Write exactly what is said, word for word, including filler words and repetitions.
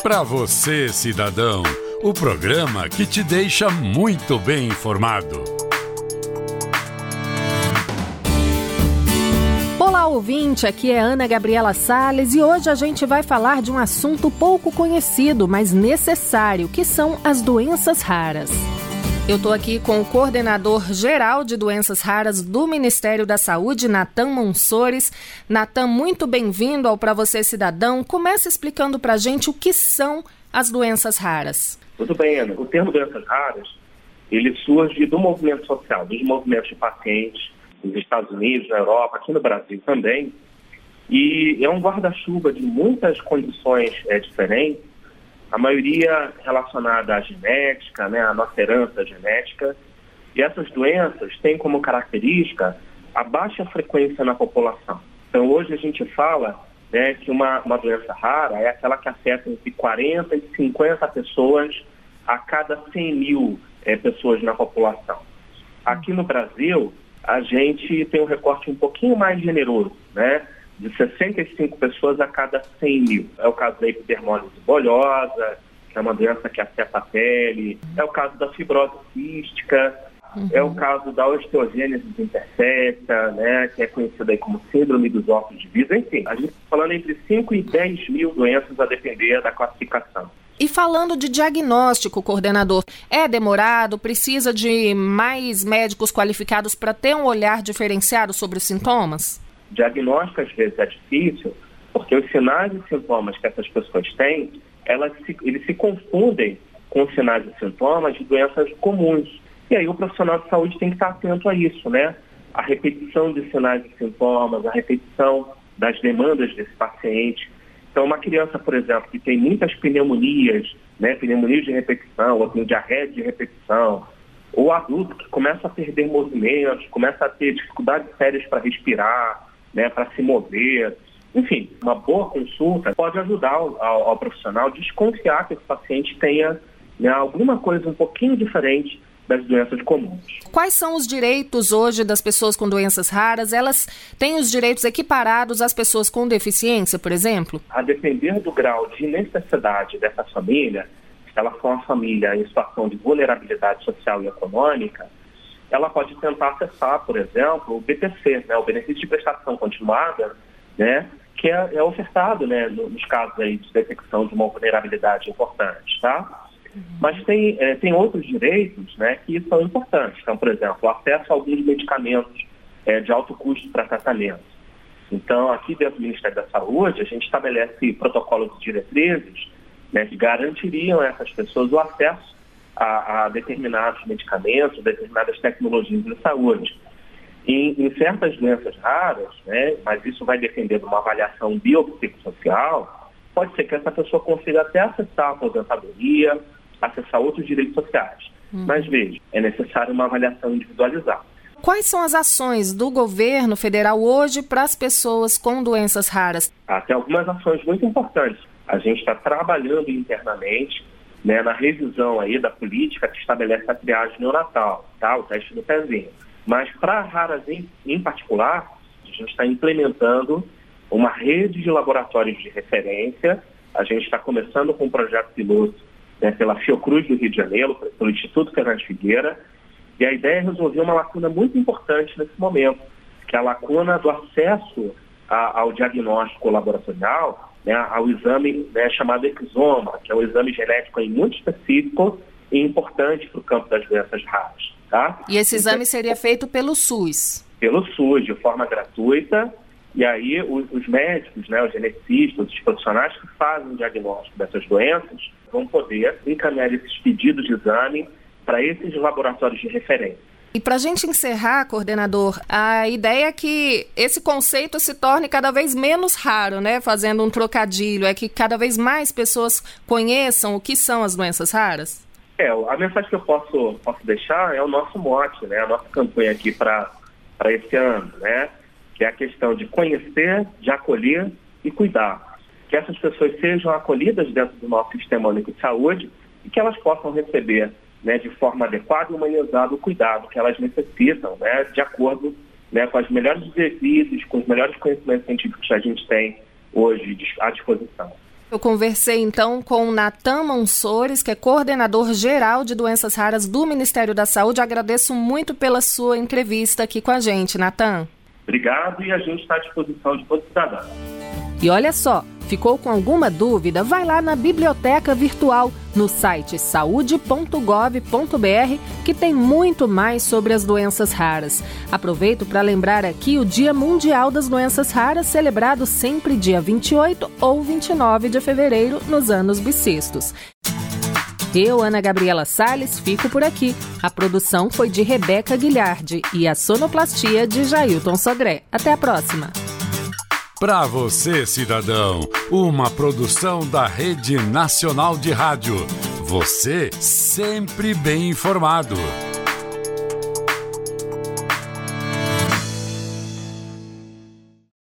Para você, cidadão, o programa que te deixa muito bem informado. Olá, ouvinte, aqui é Ana Gabriela Salles e hoje a gente vai falar de um assunto pouco conhecido, mas necessário, que são as doenças raras. Eu estou aqui com o coordenador geral de doenças raras do Ministério da Saúde, Natan Monsores. Natan, muito bem-vindo ao Pra Você Cidadão. Começa explicando para a gente o que são as doenças raras. Tudo bem, Ana. O termo doenças raras, ele surge do movimento social, dos movimentos de pacientes nos Estados Unidos, na Europa, aqui no Brasil também. E é um guarda-chuva de muitas condições é, diferentes, a maioria relacionada à genética, né, à nossa herança genética. E essas doenças têm como característica a baixa frequência na população. Então, hoje a gente fala, né, que uma, uma doença rara é aquela que afeta entre quarenta e cinquenta pessoas a cada cem mil é, pessoas na população. Aqui no Brasil, a gente tem um recorte um pouquinho mais generoso, né? De sessenta e cinco pessoas a cada cem mil. É o caso da epidermólise bolhosa, que é uma doença que afeta a pele. É o caso da fibrose cística. Uhum. É o caso da osteogênese imperfecta, né, que é conhecida aí como síndrome dos ossos de Visa. Enfim, a gente está falando entre cinco e dez mil doenças a depender da classificação. E falando de diagnóstico, coordenador, é demorado? Precisa de mais médicos qualificados para ter um olhar diferenciado sobre os sintomas? Diagnóstico às vezes é difícil, porque os sinais e sintomas que essas pessoas têm, elas se, eles se confundem com os sinais e sintomas de doenças comuns. E aí o profissional de saúde tem que estar atento a isso, né? A repetição de sinais e sintomas, a repetição das demandas desse paciente. Então, uma criança, por exemplo, que tem muitas pneumonias, né, pneumonias de repetição, ou tem diarreia de repetição, ou adulto que começa a perder movimentos, começa a ter dificuldades sérias para respirar, né, para se mover. Enfim, uma boa consulta pode ajudar ao, ao, ao profissional a desconfiar que esse paciente tenha, né, alguma coisa um pouquinho diferente das doenças comuns. Quais são os direitos hoje das pessoas com doenças raras? Elas têm os direitos equiparados às pessoas com deficiência, por exemplo? A depender do grau de necessidade dessa família, se ela for uma família em situação de vulnerabilidade social e econômica, ela pode tentar acessar, por exemplo, o B P C, né, o benefício de prestação continuada, né, que é, é ofertado, né, nos casos aí de detecção de uma vulnerabilidade importante, tá? Mas tem, é, tem outros direitos, né, que são importantes. Então, por exemplo, o acesso a alguns medicamentos é, de alto custo para tratamento. Então, aqui dentro do Ministério da Saúde, a gente estabelece protocolos e diretrizes, né, que garantiriam a essas pessoas o acesso a, a determinados medicamentos, determinadas tecnologias de saúde. Em, em certas doenças raras, né, mas isso vai depender de uma avaliação biopsicossocial, pode ser que essa pessoa consiga até acessar a aposentadoria, acessar outros direitos sociais. Uhum. Mas veja, é necessário uma avaliação individualizada. Quais são as ações do governo federal hoje para as pessoas com doenças raras? Ah, tem algumas ações muito importantes. A gente está trabalhando internamente, né, na revisão aí da política que estabelece a triagem neonatal, tá? O teste do pezinho. Mas para raras em, em particular, a gente está implementando uma rede de laboratórios de referência. A gente está começando com um projeto piloto, né, pela Fiocruz do Rio de Janeiro, pelo Instituto Fernandes Figueira, e a ideia é resolver uma lacuna muito importante nesse momento, que é a lacuna do acesso a, ao diagnóstico laboratorial, né, ao exame, né, chamado exoma, que é um exame genético aí muito específico e importante para o campo das doenças raras. Tá? E esse exame então, seria feito pelo SUS? Pelo SUS, de forma gratuita. E aí os, os médicos, né, os geneticistas, os profissionais que fazem o diagnóstico dessas doenças vão poder encaminhar esses pedidos de exame para esses laboratórios de referência. E para a gente encerrar, coordenador, a ideia é que esse conceito se torne cada vez menos raro, né? Fazendo um trocadilho, é que cada vez mais pessoas conheçam o que são as doenças raras? É, a mensagem que eu posso, posso deixar é o nosso mote, né? A nossa campanha aqui para para esse ano, né? Que é a questão de conhecer, de acolher e cuidar. Que essas pessoas sejam acolhidas dentro do nosso Sistema Único de Saúde e que elas possam receber, né, de forma adequada e humanizada o cuidado que elas necessitam, né, de acordo, né, com as melhores diretrizes, com os melhores conhecimentos científicos que a gente tem hoje à disposição. Eu conversei então com o Natan Monsores, que é coordenador geral de doenças raras do Ministério da Saúde. Agradeço muito pela sua entrevista aqui com a gente, Natan. Obrigado, e a gente está à disposição de todo cidadão. E olha só, ficou com alguma dúvida? Vai lá na Biblioteca Virtual, no site saúde ponto gov ponto br, que tem muito mais sobre as doenças raras. Aproveito para lembrar aqui o Dia Mundial das Doenças Raras, celebrado sempre dia vinte e oito ou vinte e nove de fevereiro, nos anos bissextos. Eu, Ana Gabriela Salles, fico por aqui. A produção foi de Rebeca Guilhardi e a sonoplastia de Jailton Sodré. Até a próxima! Para você, cidadão, uma produção da Rede Nacional de Rádio. Você sempre bem informado.